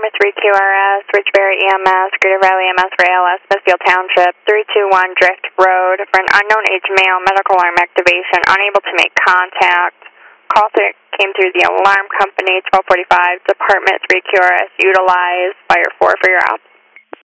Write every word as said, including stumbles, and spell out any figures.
Department three Q R S, Ridgeberry E M S, Greater Valley E M S for A L S, Smithfield Township, three two one Drift Road for an unknown age male, medical alarm activation, unable to make contact. Call th came through the alarm company, twelve forty-five, Department three Q R S, utilize Fire four for your op.